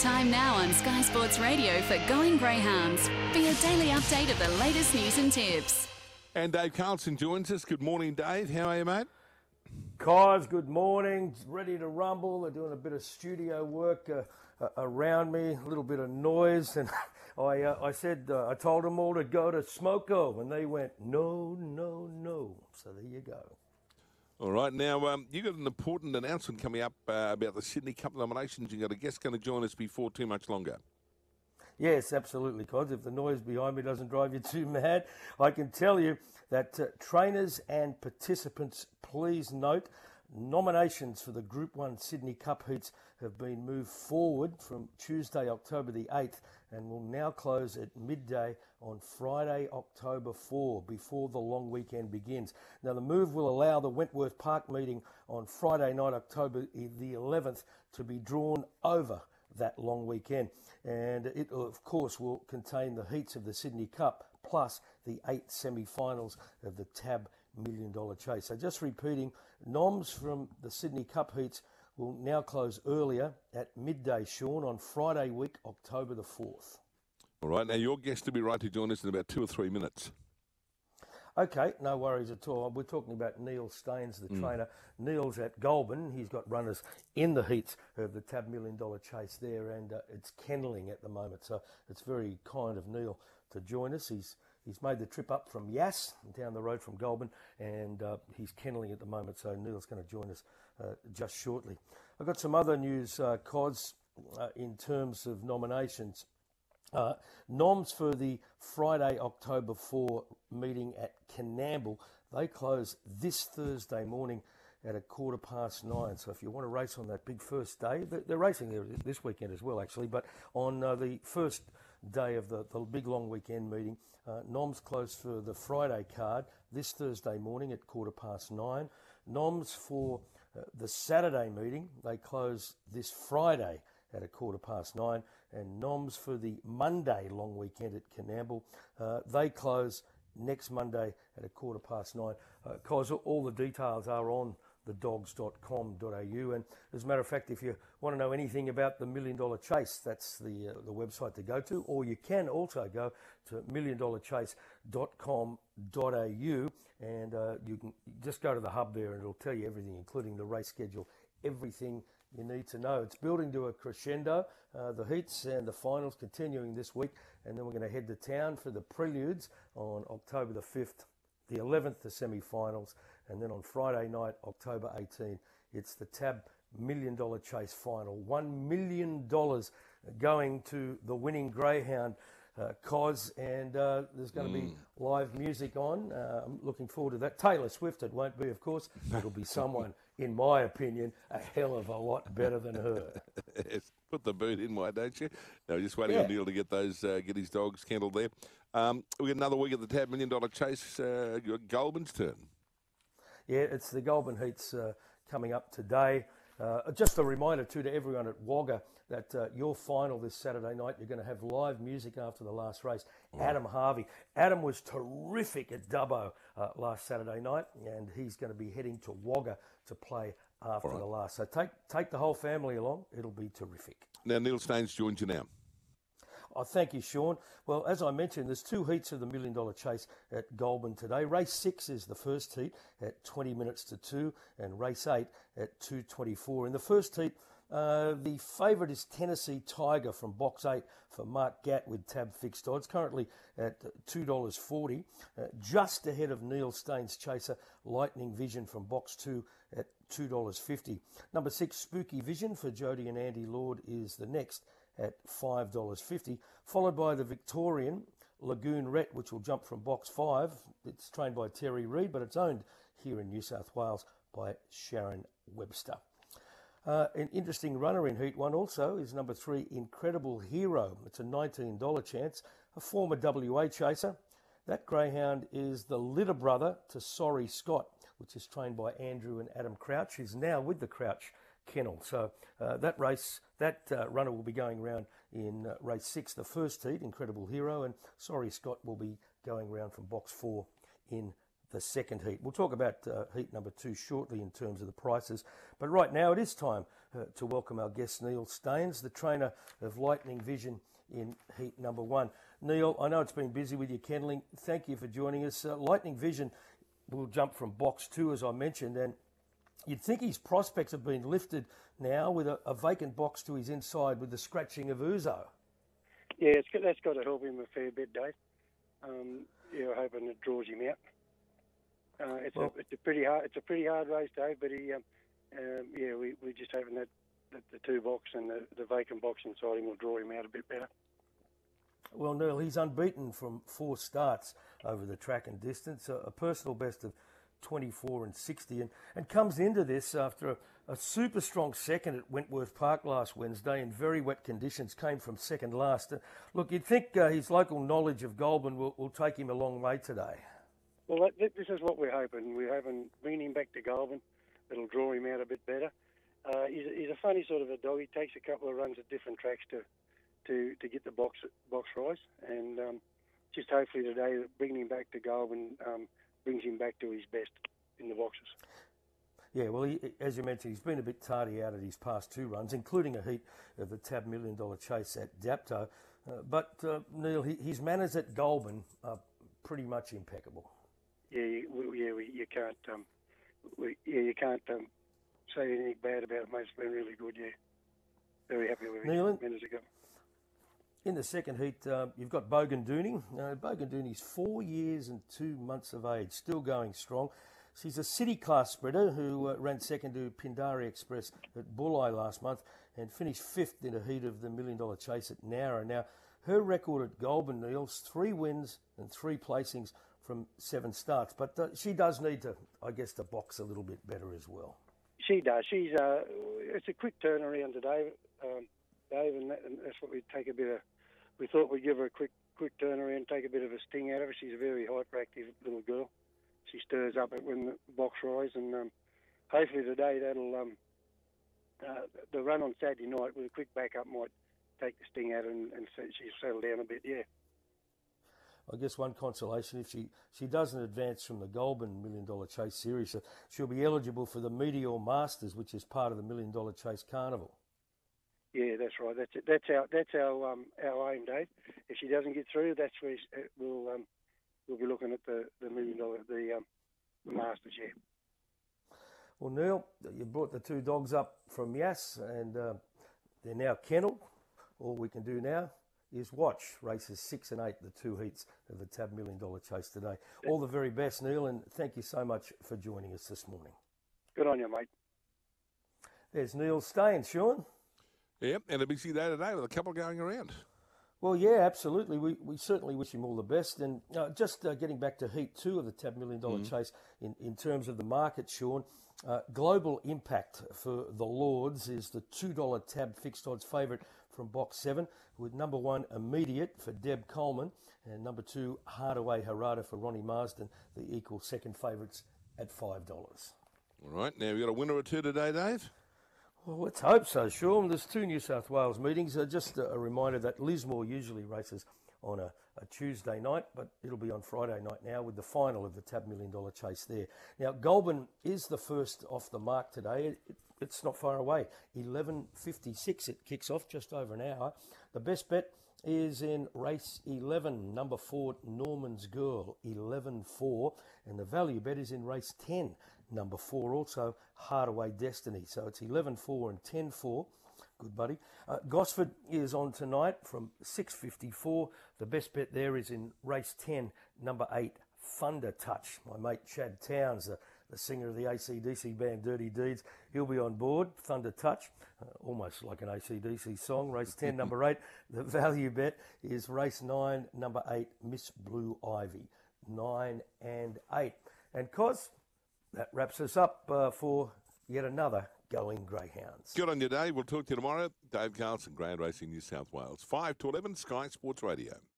Time now on Sky Sports Radio for Going Greyhounds for your daily update of the latest news and tips. And Dave Carlson joins us. Good morning, Dave. How are you, mate? Guys, good morning. Ready to rumble. They're doing a bit of studio work around me, a little bit of noise. And I told them all to go to Smoko, and they went, no, no, no. So there you go. All right. Now, you got an important announcement coming up about the Sydney Cup nominations. You got a guest going to join us before too much longer. Yes, absolutely, Cos. If the noise behind me doesn't drive you too mad, I can tell you that trainers and participants, please note, nominations for the Group 1 Sydney Cup heats have been moved forward from Tuesday, October the 8th, and will now close at midday on Friday, October 4, before the long weekend begins. Now, the move will allow the Wentworth Park meeting on Friday night, October the 11th, to be drawn over that long weekend. And it, of course, will contain the heats of the Sydney Cup, plus the 8 semi-finals of the TAB $1 Million Chase. So just repeating, noms from the Sydney Cup heats will now close earlier at midday, Sean, on Friday week, October the 4th. All right. Now, your guest will be right to join us in about 2 or 3 minutes. Okay, no worries at all. We're talking about Neil Staines, the trainer. Neil's at Goulburn. He's got runners in the heats of the TAB $1 Million Chase there, and it's kenneling at the moment. So it's very kind of Neil to join us. He's made the trip up from Yass, down the road from Goulburn, and he's kenneling at the moment. So Neil's going to join us just shortly. I've got some other news, Cos, in terms of nominations. Noms for the Friday, October 4 meeting at Coonamble, they close this Thursday morning at 9:15. So if you want to race on that big first day, they're racing there this weekend as well, actually, but on the first day of the big long weekend meeting, noms close for the Friday card this Thursday morning at 9:15. Noms for the Saturday meeting, they close this Friday at 9:15, and noms for the Monday long weekend at Coonamble, they close next Monday at 9:15. Cause all the details are on thedogs.com.au, and as a matter of fact, if you want to know anything about the $1 Million Chase, that's the website to go to, or you can also go to $1millionchase.com.au, and you can just go to the hub there and it'll tell you everything, including the race schedule, everything you need to know. It's building to a crescendo, the heats and the finals continuing this week, and then we're going to head to town for the preludes on October the 5th, the 11th, the semi-finals, and then on Friday night, October 18, it's the TAB $1 Million Chase final. $1 million going to the winning greyhound, Cos, and there's going to be live music on. I'm looking forward to that. Taylor Swift, it won't be, of course. It'll be someone, in my opinion, a hell of a lot better than her. Yes, put the boot in, why don't you? No, just waiting on Neil to get get his dogs kennelled there. We got another week at the TAB $1 Million Chase. Goulburn's turn. Yeah, it's the Goulburn heats coming up today. Just a reminder, too, to everyone at Wagga that your final this Saturday night, you're going to have live music after the last race. Adam Harvey. Adam was terrific at Dubbo last Saturday night, and he's going to be heading to Wagga to play after the last. So take the whole family along. It'll be terrific. Now, Neil Staines joins you now. Oh, thank you, Sean. Well, as I mentioned, there's 2 heats of the $1 Million Chase at Goulburn today. Race 6 is the first heat at 20 minutes to 2, and race 8 at 2:24. In the first heat, the favourite is Tennessee Tiger from box 8 for Mark Gatt with TAB fixed odds, currently at $2.40, just ahead of Neil Staines' chaser Lightning Vision from box 2 at $2.50. Number 6, Spooky Vision for Jody and Andy Lord is the next at $5.50, followed by the Victorian Lagoon Ret, which will jump from box 5. It's trained by Terry Reid, but it's owned here in New South Wales by Sharon Webster. An interesting runner in Heat 1 also is number 3, Incredible Hero. It's a $19 chance, a former WA chaser. That greyhound is the litter brother to Sorry Scott, which is trained by Andrew and Adam Crouch, who's now with the Crouch kennel. So that runner will be going around in race 6, the first heat, Incredible Hero, and Sorry Scott will be going around from box 4 in the second heat. We'll talk about heat number 2 shortly in terms of the prices, but right now it is time to welcome our guest Neil Staines, the trainer of Lightning Vision in heat number 1. Neil, I know it's been busy with your kenneling. Thank you for joining us. Lightning Vision will jump from box 2, as I mentioned, and you'd think his prospects have been lifted now with a vacant box to his inside with the scratching of Uzo. Yeah, that's got to help him a fair bit, Dave. Hoping it draws him out. It's a pretty hard race, Dave. But we're just hoping that the 2 box and the vacant box inside him will draw him out a bit better. Well, Neil, he's unbeaten from 4 starts over the track and distance, a personal best of 24 and 60, and comes into this after a super strong second at Wentworth Park last Wednesday in very wet conditions, came from second last. Look, you'd think his local knowledge of Goulburn will take him a long way today. Well, this is what we're hoping. We're hoping bringing him back to Goulburn, it'll draw him out a bit better. He's a funny sort of a dog. He takes a couple of runs at different tracks to get the box rise, and just hopefully today bringing him back to Goulburn brings him back to his best in the boxes. Yeah, well, as you mentioned, he's been a bit tardy out at his past 2 runs, including a heat of the TAB $1 Million Chase at Dapto. But Neil, his manners at Goulburn are pretty much impeccable. Yeah, you can't say anything bad about him. Mate, it's been really good. Yeah, very happy with him. Manners ago. In the second heat, you've got Bogan Dooney. Bogan Dooney's 4 years and 2 months of age, still going strong. She's a city class spreader who ran second to Pindari Express at Bulli last month and finished 5th in a heat of the $1 Million Chase at Nowra. Now, her record at Goulburn, Neil's 3 wins and 3 placings from 7 starts, but she does need to, I guess, to box a little bit better as well. She does. It's a quick turnaround today, Dave, and that's what we thought we'd give her a quick turnaround, take a bit of a sting out of her. She's a very hyperactive little girl. She stirs up when the box rise, and hopefully today that'll the run on Saturday night with a quick backup might take the sting out and she'll settle down a bit. Yeah. I guess one consolation, if she doesn't advance from the Goulburn $1 Million Chase series, she'll be eligible for the Meteor Masters, which is part of the $1 Million Chase Carnival. Yeah, that's right. That's our aim, Dave. If she doesn't get through, that's where we'll be looking at the $1 Million the Masters. Yeah. Well, Neil, you brought the 2 dogs up from Yass, and they're now kennelled. All we can do now is watch races 6 and 8, the 2 heats of the TAB $1 Million Chase today. All the very best, Neil, and thank you so much for joining us this morning. Good on you, mate. There's Neil Staines, Sean. Yep, and a busy day today with a couple going around. Well, yeah, absolutely. We certainly wish him all the best. And just getting back to Heat 2 of the TAB $1 Million Chase, in terms of the market, Sean, Global Impact for the Lords is the $2 TAB fixed odds favourite from box 7, with number 1 Immediate for Deb Coleman and number 2 Hardaway Harada for Ronnie Marsden, the equal second favourites at $5. All right, now we've got a winner or 2 today, Dave? Well, let's hope so, Sean. There's 2 New South Wales meetings. Just a reminder that Lismore usually races on a Tuesday night, but it'll be on Friday night now with the final of the TAB $1 Million Chase there. Now, Goulburn is the first off the mark today. It's not far away. 11:56 it kicks off, just over an hour. The best bet is in race 11, number 4, Norman's Girl, 11-4. And the value bet is in race 10, number 4, also Hardaway Destiny. So it's 11-4 and 10-4. Good buddy. Gosford is on tonight from 6:54. The best bet there is in race 10, number 8, Thunder Touch. My mate Chad Towns, the singer of the AC/DC band Dirty Deeds, he'll be on board. Thunder Touch, almost like an AC/DC song. Race 10, number 8. The value bet is race 9, number 8, Miss Blue Ivy. 9 and 8. And Cos, that wraps us up for yet another Going Greyhounds. Good on you, Dave. We'll talk to you tomorrow. Dave Carlson, Grand Racing New South Wales. 5 to 11, Sky Sports Radio.